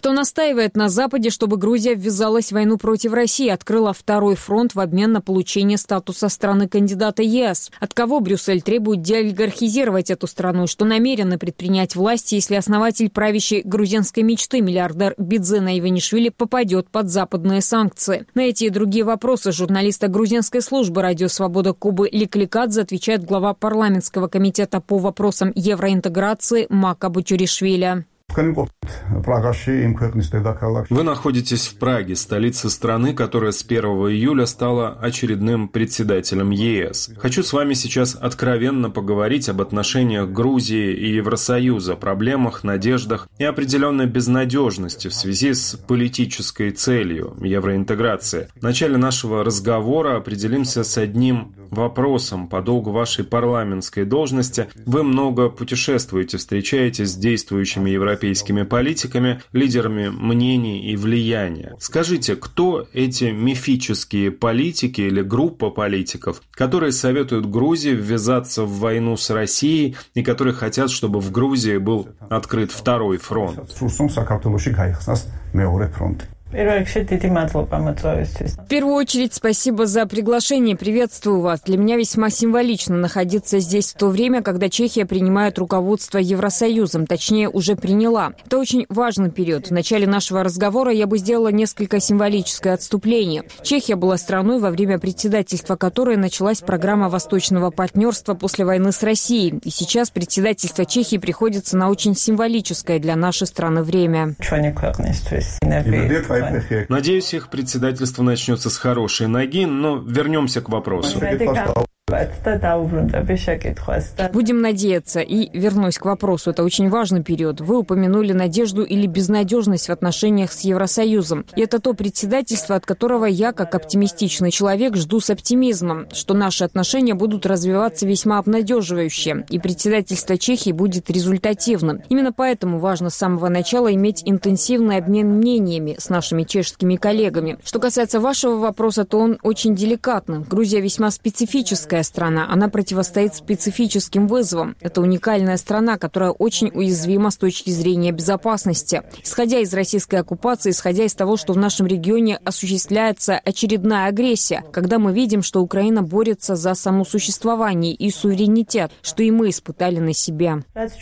Кто настаивает на Западе, чтобы Грузия ввязалась в войну против России, открыла второй фронт в обмен на получение статуса страны-кандидата ЕС? От кого Брюссель требует деолигархизировать эту страну? Что намерены предпринять власти, если основатель правящей грузинской мечты, миллиардер Бидзена Иванишвили, попадет под западные санкции? На эти и другие вопросы журналиста грузинской службы «Радио Свобода» Кубы Ликликадзе отвечает глава парламентского комитета по вопросам евроинтеграции Мака Бачуришвили. Вы находитесь в Праге, столице страны, которая с 1 июля стала очередным председателем ЕС. Хочу с вами сейчас откровенно поговорить об отношениях Грузии и Евросоюза, проблемах, надеждах и определенной безнадежности в связи с политической целью евроинтеграции. В начале нашего разговора определимся с одним вопросом. По долгу вашей парламентской должности вы много путешествуете, встречаетесь с действующими европейскими политиками, лидерами мнений и влияния. Скажите, кто эти мифические политики или группа политиков, которые советуют Грузии ввязаться в войну с Россией и которые хотят, чтобы в Грузии был открыт второй фронт? В первую очередь, спасибо за приглашение. Приветствую вас. Для меня весьма символично находиться здесь в то время, когда Чехия принимает руководство Евросоюзом, точнее, уже приняла. Это очень важный период. В начале нашего разговора я бы сделала несколько символическое отступление. Чехия была страной, во время председательства которой началась программа восточного партнерства после войны с Россией. И сейчас председательство Чехии приходится на очень символическое для нашей страны время. Надеюсь, их председательство начнется с хорошей ноги, но вернемся к вопросу. Будем надеяться. И вернусь к вопросу. Это очень важный период. Вы упомянули надежду или безнадежность в отношениях с Евросоюзом. И это то председательство, от которого я, как оптимистичный человек, жду с оптимизмом, что наши отношения будут развиваться весьма обнадеживающе. И председательство Чехии будет результативным. Именно поэтому важно с самого начала иметь интенсивный обмен мнениями с нашими чешскими коллегами. Что касается вашего вопроса, то он очень деликатный. Грузия весьма специфическая страна. Она противостоит специфическим вызовам. Это уникальная страна, которая очень уязвима с точки зрения безопасности. Исходя из российской оккупации, исходя из того, что в нашем регионе осуществляется очередная агрессия, когда мы видим, что Украина борется за само существование и суверенитет, что и мы испытали на себе.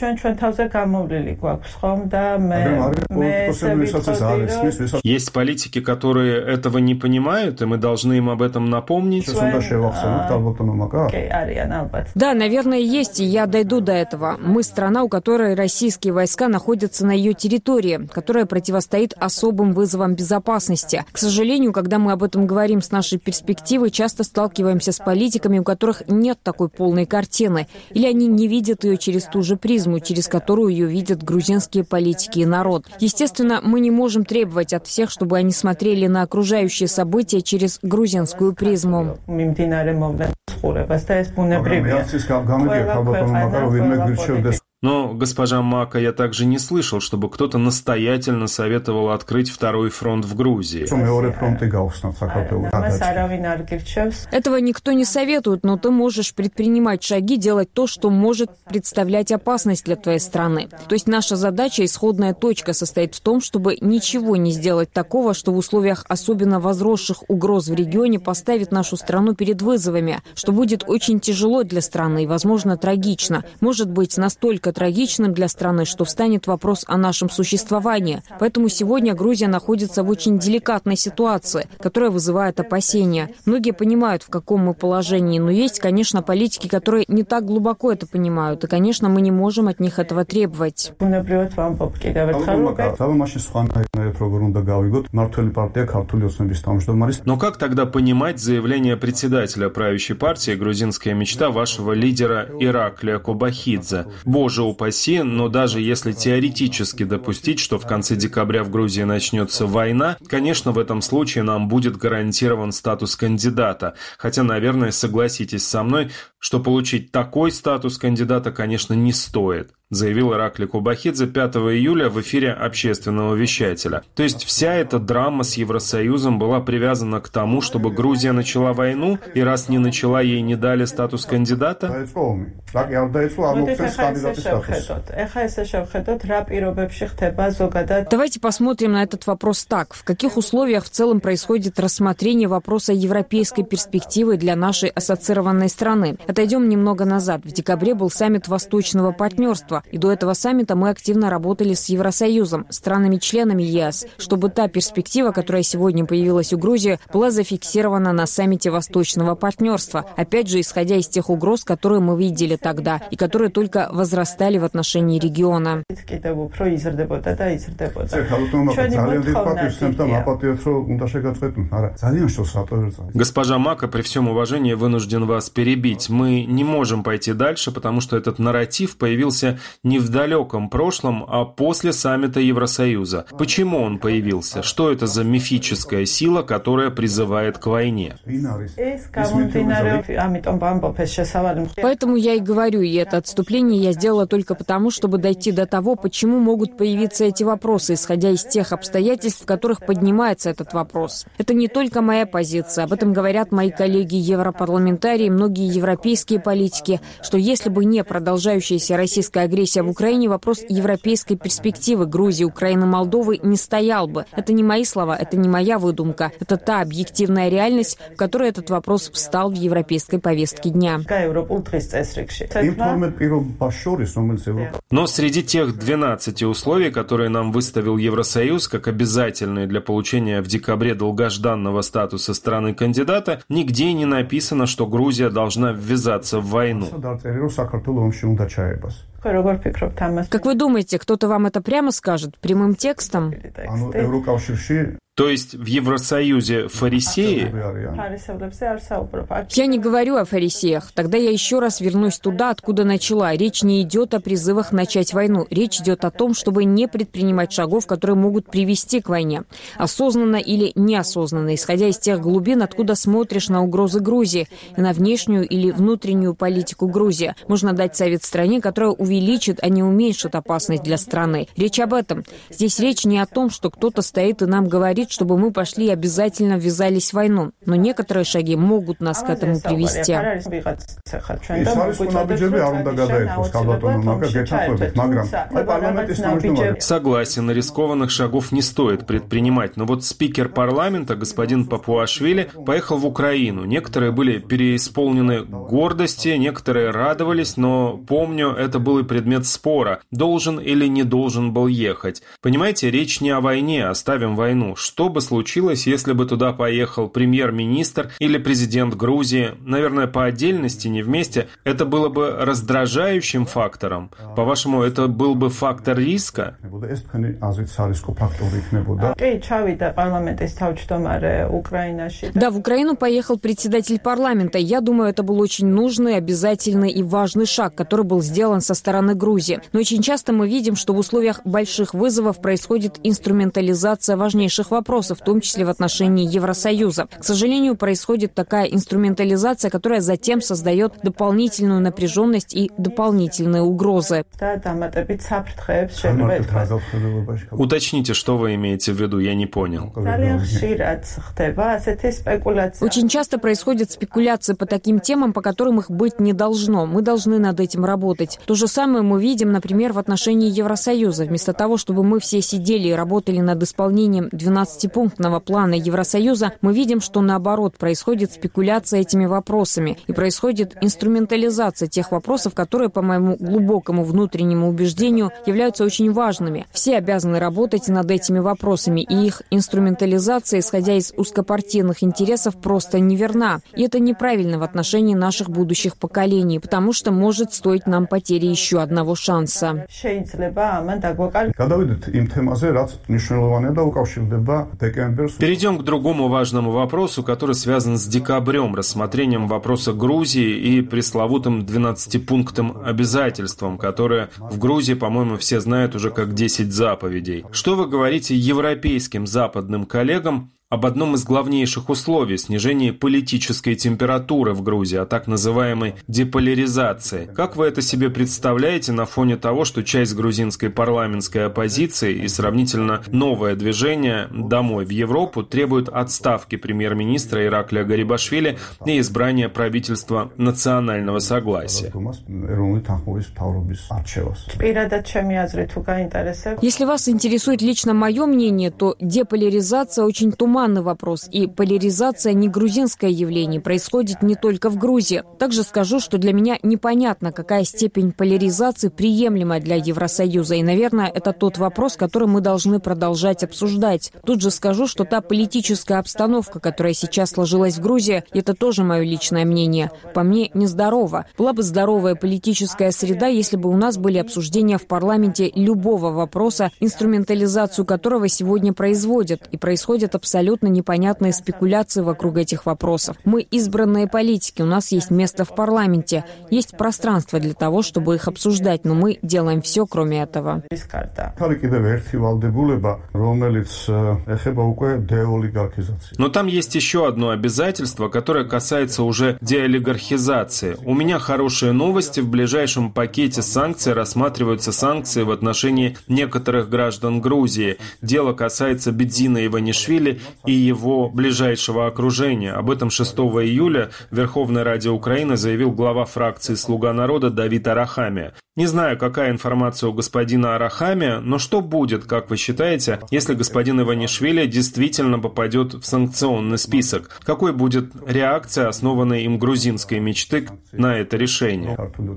Есть политики, которые этого не понимают, и мы должны им об этом напомнить. Да, наверное, есть, и я дойду до этого. Мы страна, у которой российские войска находятся на ее территории, которая противостоит особым вызовам безопасности. К сожалению, когда мы об этом говорим с нашей перспективы, часто сталкиваемся с политиками, у которых нет такой полной картины, или они не видят ее через ту же призму, через которую ее видят грузинские политики и народ. Естественно, мы не можем требовать от всех, чтобы они смотрели на окружающие события через грузинскую призму. Но, госпожа Мака, я также не слышал, чтобы кто-то настоятельно советовал открыть второй фронт в Грузии. Этого никто не советует, но ты можешь предпринимать шаги, делать то, что может представлять опасность для твоей страны. То есть наша задача, исходная точка, состоит в том, чтобы ничего не сделать такого, что в условиях особенно возросших угроз в регионе поставит нашу страну перед вызовами, что будет очень тяжело для страны и, возможно, трагично. Может быть, настолько трагичным для страны, что встанет вопрос о нашем существовании. Поэтому сегодня Грузия находится в очень деликатной ситуации, которая вызывает опасения. Многие понимают, в каком мы положении, но есть, конечно, политики, которые не так глубоко это понимают, и, конечно, мы не можем от них этого требовать. Но как тогда понимать заявление председателя правящей партии «Грузинская мечта» вашего лидера Ираклия Кобахидзе? Боже упаси, но даже если теоретически допустить, что в конце декабря в Грузии начнется война, конечно, в этом случае нам будет гарантирован статус кандидата. Хотя, наверное, согласитесь со мной, что получить такой статус кандидата, конечно, не стоит, заявил Ираклий Кубахидзе 5 июля в эфире общественного вещателя. То есть вся эта драма с Евросоюзом была привязана к тому, чтобы Грузия начала войну, и раз не начала, ей не дали статус кандидата? Давайте посмотрим на этот вопрос так. В каких условиях в целом происходит рассмотрение вопроса европейской перспективы для нашей ассоциированной страны? Отойдем немного назад. В декабре был саммит Восточного партнерства, и до этого саммита мы активно работали с Евросоюзом, странами-членами ЕС, чтобы та перспектива, которая сегодня появилась у Грузии, была зафиксирована на саммите Восточного партнерства. Опять же, исходя из тех угроз, которые мы видели тогда, и которые только возрастали в отношении региона. Госпожа Мака, при всем уважении, вынужден вас перебить. Мы не можем пойти дальше, потому что этот нарратив появился не в далеком прошлом, а после саммита Евросоюза. Почему он появился? Что это за мифическая сила, которая призывает к войне? Поэтому я и говорю, и это отступление я сделала только потому, чтобы дойти до того, почему могут появиться эти вопросы, исходя из тех обстоятельств, в которых поднимается этот вопрос. Это не только моя позиция, об этом говорят мои коллеги-европарламентарии, многие европейские политики, что если бы не продолжающаяся российская агрессия в Украине, вопрос европейской перспективы Грузии, Украины, Молдовы не стоял бы. Это не мои слова, это не моя выдумка. Это та объективная реальность, в которой этот вопрос встал в европейской повестке дня. Но среди тех 12 условий, которые нам выставил Евросоюз как обязательные для получения в декабре долгожданного статуса страны-кандидата, нигде не написано, что Грузия должна ввязаться в войну. Как вы думаете, кто-то вам это прямо скажет, прямым текстом? То есть в Евросоюзе фарисеи? Я не говорю о фарисеях. Тогда я еще раз вернусь туда, откуда начала. Речь не идет о призывах начать войну. Речь идет о том, чтобы не предпринимать шагов, которые могут привести к войне. Осознанно или неосознанно, исходя из тех глубин, откуда смотришь на угрозы Грузии и на внешнюю или внутреннюю политику Грузии. Можно дать совет стране, которая увеличит, а не уменьшит опасность для страны. Речь об этом. Здесь речь не о том, что кто-то стоит и нам говорит, чтобы мы пошли и обязательно ввязались в войну. Но некоторые шаги могут нас к этому привести. Согласен, рискованных шагов не стоит предпринимать. Но вот спикер парламента, господин Папуашвили, поехал в Украину. Некоторые были переисполнены гордости, некоторые радовались, но, помню, это был и предмет спора, должен или не должен был ехать. Понимаете, речь не о войне, оставим войну. Что бы случилось, если бы туда поехал премьер-министр или президент Грузии? Наверное, по отдельности, не вместе. Это было бы раздражающим фактором. По-вашему, это был бы фактор риска? Да, в Украину поехал председатель парламента. Я думаю, это был очень нужный, обязательный и важный шаг, который был сделан со стороны Грузии. Но очень часто мы видим, что в условиях больших вызовов происходит инструментализация важнейших вопросов, в том числе в отношении Евросоюза. К сожалению, происходит такая инструментализация, которая затем создает дополнительную напряженность и дополнительные угрозы. Уточните, что вы имеете в виду, я не понял. Очень часто происходят спекуляции по таким темам, по которым их быть не должно. Мы должны над этим работать. То же самое мы видим, например, в отношении Евросоюза. Вместо того, чтобы мы все сидели и работали над исполнением 12-пунктного плана Евросоюза, мы видим, что наоборот происходит спекуляция этими вопросами и происходит инструментализация тех вопросов, которые, по моему глубокому внутреннему убеждению, являются очень важными. Все обязаны работать над этими вопросами, и их инструментализация, исходя из узкопартийных интересов, просто неверна. И это неправильно в отношении наших будущих поколений, потому что может стоить нам потери еще одного шанса. Перейдем к другому важному вопросу, который связан с декабрем, рассмотрением вопроса Грузии и пресловутым 12-пунктным обязательством, которое в Грузии, по-моему, все знают уже как 10 заповедей. Что вы говорите европейским западным коллегам об одном из главнейших условий – снижении политической температуры в Грузии, о так называемой деполяризации. Как вы это себе представляете на фоне того, что часть грузинской парламентской оппозиции и сравнительно новое движение «Домой в Европу» требуют отставки премьер-министра Ираклия Гарибашвили и избрания правительства национального согласия? Если вас интересует лично мое мнение, то деполяризация очень туманный вопрос, и поляризация не грузинское явление, происходит не только в Грузии. Также скажу, что для меня непонятно, какая степень поляризации приемлема для Евросоюза, и, наверное, это тот вопрос, который мы должны продолжать обсуждать. Тут же скажу, что та политическая обстановка, которая сейчас сложилась в Грузии, это тоже мое личное мнение. По мне, нездорово. Была бы здоровая политическая среда, если бы у нас были обсуждения в парламенте любого вопроса, инструментализацию которого сегодня производят, и происходят абсолютно непонятные спекуляции вокруг этих вопросов. Мы избранные политики, у нас есть место в парламенте, есть пространство для того, чтобы их обсуждать, но мы делаем все, кроме этого. Но там есть еще одно обязательство, которое касается уже деолигархизации. У меня хорошие новости. В ближайшем пакете санкций рассматриваются санкции в отношении некоторых граждан Грузии. Дело касается Бедзина Иванишвили и его ближайшего окружения. Об этом 6 июля в Верховной Раде Украины заявил глава фракции «Слуга народа» Давид Арахамия. Не знаю, какая информация у господина Арахамия, но что будет, как вы считаете, если господин Иванишвили действительно попадет в санкционный список? Какой будет реакция, основанная им грузинской мечты, на это решение?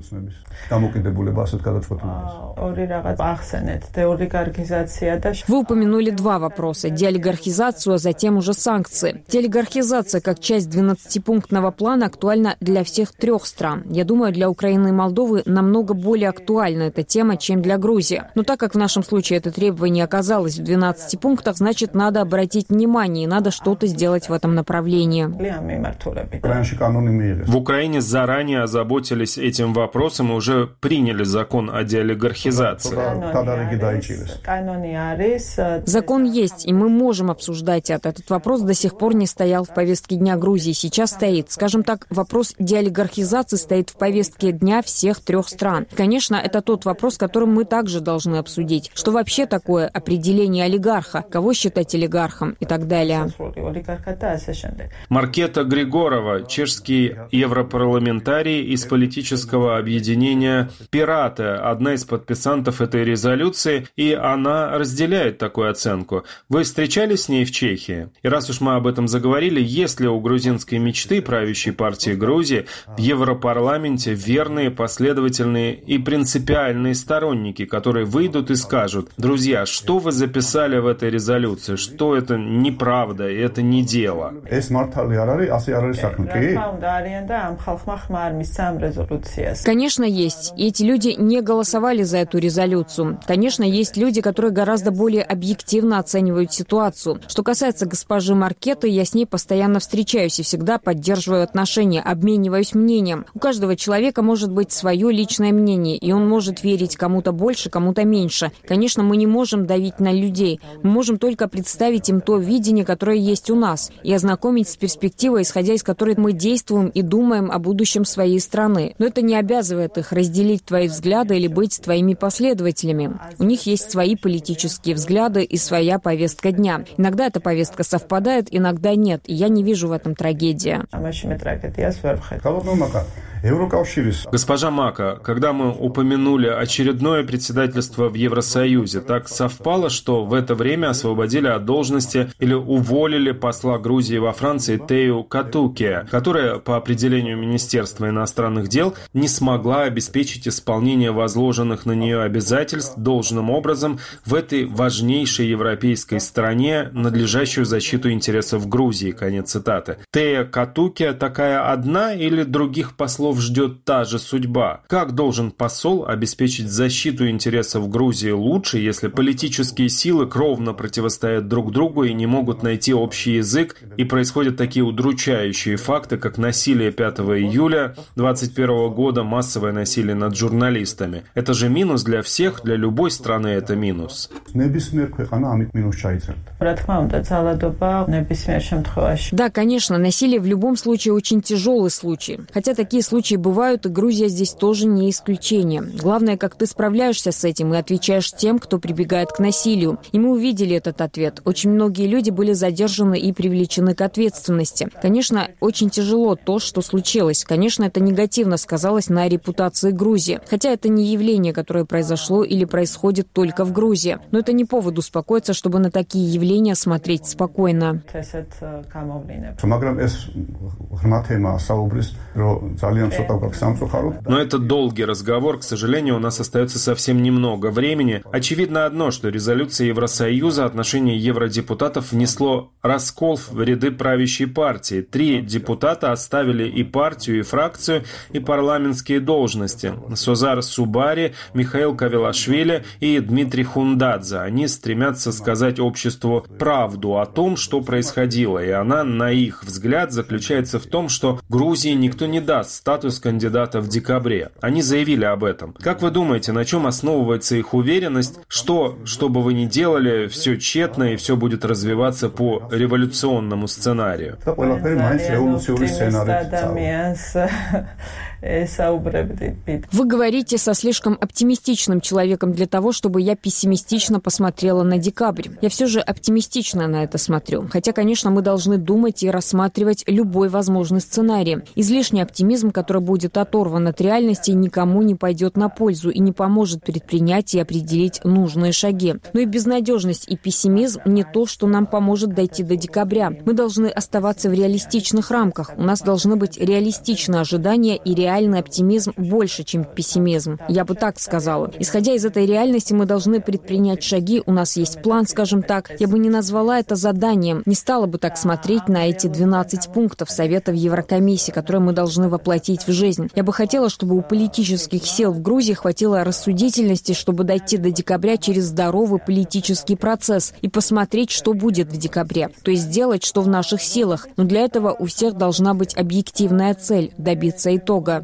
Вы упомянули два вопроса – деолигархизацию, а затем уже санкции. Деолигархизация как часть 12-пунктного плана актуальна для всех трех стран. Я думаю, для Украины и Молдовы намного более актуальна эта тема, чем для Грузии. Но так как в нашем случае это требование оказалось в 12 пунктах, значит, надо обратить внимание и надо что-то сделать в этом направлении. В Украине заранее озаботились этим вопросом и уже приняли закон о деолигархизации. Закон есть, и мы можем обсуждать это. Этот вопрос до сих пор не стоял в повестке дня Грузии. Сейчас стоит. Скажем так, вопрос деолигархизации стоит в повестке дня всех трех стран. Конечно, это тот вопрос, который мы также должны обсудить. Что вообще такое определение олигарха? Кого считать олигархом? И так далее. Маркета Григорова, чешский европарламентарий из политического объединения «Пираты», одна из подписантов этой резолюции, и она разделяет такую оценку. Вы встречались с ней в Чехии? И раз уж мы об этом заговорили, есть ли у грузинской мечты правящей партии Грузии в Европарламенте верные, последовательные и принципиальные сторонники, которые выйдут и скажут: друзья, что вы записали в этой резолюции, что это неправда, и это не дело? Конечно, есть. И эти люди не голосовали за эту резолюцию. Конечно, есть люди, которые гораздо более объективно оценивают ситуацию. Что касается госпожи Маркеты, я с ней постоянно встречаюсь и всегда поддерживаю отношения, обмениваюсь мнением. У каждого человека может быть свое личное мнение, и он может верить кому-то больше, кому-то меньше. Конечно, мы не можем давить на людей. Мы можем только представить им то видение, которое есть у нас, и ознакомить с перспективой, исходя из которой мы действуем и думаем о будущем своей страны. Но это не обязывает их разделить твои взгляды или быть твоими последователями. У них есть свои политические взгляды и своя повестка дня. Иногда эта повестка совпадает, иногда нет, и я не вижу в этом трагедии. Госпожа Мака, когда мы упомянули очередное председательство в Евросоюзе, так совпало, что в это время освободили от должности или уволили посла Грузии во Франции Тею Катукия, которая, по определению Министерства иностранных дел, не смогла обеспечить исполнение возложенных на нее обязательств должным образом в этой важнейшей европейской стране, надлежащую защиту интересов Грузии. Конец цитаты. Тея Катукия такая одна или других послов ждет та же судьба? Как должен посол обеспечить защиту интересов Грузии лучше, если политические силы кровно противостоят друг другу и не могут найти общий язык, и происходят такие удручающие факты, как насилие 5 июля 2021 года, массовое насилие над журналистами? Это же минус для всех, для любой страны это минус. Да, конечно, насилие в любом случае очень тяжелый случай. Хотя такие случаи бывают, и Грузия здесь тоже не исключение. Главное, как ты справляешься с этим и отвечаешь тем, кто прибегает к насилию. И мы увидели этот ответ. Очень многие люди были задержаны и привлечены к ответственности. Конечно, очень тяжело то, что случилось. Конечно, это негативно сказалось на репутации Грузии. Хотя это не явление, которое произошло или происходит только в Грузии. Но это не повод успокоиться, чтобы на такие явления смотреть спокойно. Но это долгий разговор. К сожалению, у нас остается совсем немного времени. Очевидно одно, что резолюция Евросоюза отношения евродепутатов внесло раскол в ряды правящей партии. 3 депутата оставили и партию, и фракцию, и парламентские должности. Созар Субари, Михаил Кавелашвили и Дмитрий Хундадзе. Они стремятся сказать обществу правду о том, что происходило. И она, на их взгляд, заключается в том, что Грузии никто не даст статус кандидата в декабре. Они заявили об этом. Как вы думаете, на чем основывается их уверенность, что бы вы ни делали, все тщетно и все будет развиваться по революционному сценарию? Вы говорите со слишком оптимистичным человеком для того, чтобы я пессимистично посмотрела на декабрь. Я все же оптимистично на это смотрю. Хотя, конечно, мы должны думать и рассматривать любой возможный сценарий. Излишний оптимизм, который будет оторван от реальности, никому не пойдет на пользу и не поможет предпринять и определить нужные шаги. Но и безнадежность и пессимизм не то, что нам поможет дойти до декабря. Мы должны оставаться в реалистичных рамках. У нас должны быть реалистичные ожидания и реальный оптимизм больше, чем пессимизм. Я бы так сказала. Исходя из этой реальности, мы должны предпринять шаги. У нас есть план, скажем так. Я бы не назвала это заданием. Не стала бы так смотреть на эти 12 пунктов Совета в Еврокомиссии, которые мы должны воплотить в жизнь. Я бы хотела, чтобы у политических сил в Грузии хватило рассудительности, чтобы дойти до декабря через здоровый политический процесс и посмотреть, что будет в декабре. То есть сделать, что в наших силах. Но для этого у всех должна быть объективная цель – добиться итога.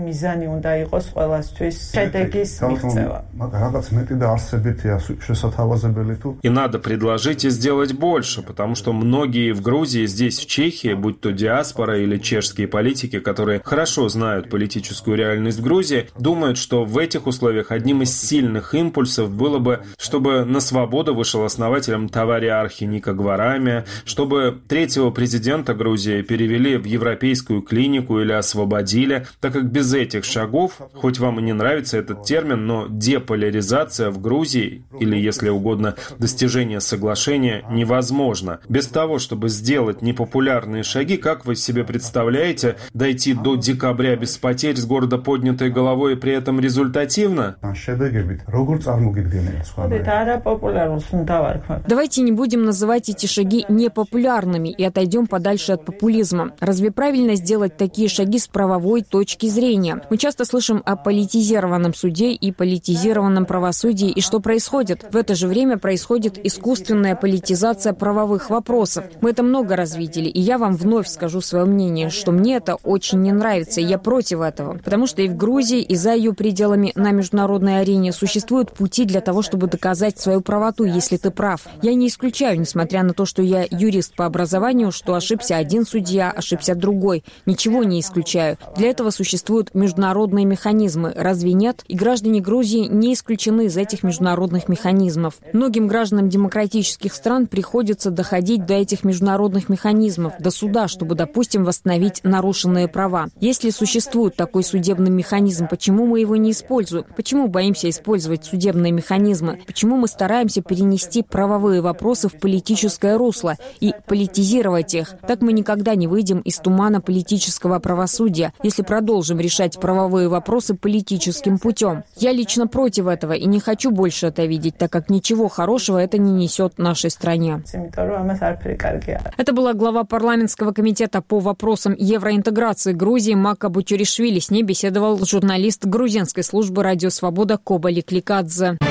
И надо предложить и сделать больше, потому что многие в Грузии, здесь, в Чехии, будь то диаспора или чешские политики, которые хорошо знают политическую реальность в Грузии, думают, что в этих условиях одним из сильных импульсов было бы, чтобы на свободу вышел основателем Тавариархи Ника Гварами, чтобы 3-го президента Грузии перевели в европейскую клинику или освободили, так как без этих шагов, хоть вам и не нравится этот термин, но деполяризация в Грузии, или, если угодно, достижение соглашения, невозможно. Без того, чтобы сделать непопулярные шаги, как вы себе представляете, дойти до декабря без потерь с гордо поднятой головой и при этом результативно? Давайте не будем называть эти шаги непопулярными и отойдем подальше от популизма. Разве правильно сделать такие шаги с правовой точки зрения? Мы часто слышим о политизированном суде и политизированном правосудии, и что происходит? В это же время происходит искусственная политизация правовых вопросов. Мы это много раз видели, и я вам вновь скажу свое мнение, что мне это очень не нравится, и я против этого. Потому что и в Грузии, и за ее пределами на международной арене существуют пути для того, чтобы доказать свою правоту, если ты прав. Я не исключаю, несмотря на то, что я юрист по образованию, что ошибся один судья, ошибся другой. Ничего не исключаю. Для этого существуют международные механизмы. Разве нет? И граждане Грузии не исключены из этих международных механизмов. Многим гражданам демократических стран приходится доходить до этих международных механизмов, до суда, чтобы, допустим, восстановить нарушенные права. Если существует такой судебный механизм, почему мы его не используем? Почему боимся использовать судебные механизмы? Почему мы стараемся перенести правовые вопросы в политическое русло и политизировать их? Так мы никогда не выйдем из тумана политического правосудия, если продолжим решать правовые вопросы политическим путем. Я лично против этого и не хочу больше это видеть, так как ничего хорошего это не несет нашей стране. Это была глава парламентского комитета по вопросам евроинтеграции Грузии Мака Бутюришвили. С ней беседовал журналист грузинской службы «Радио Свобода» Коба Ликликадзе.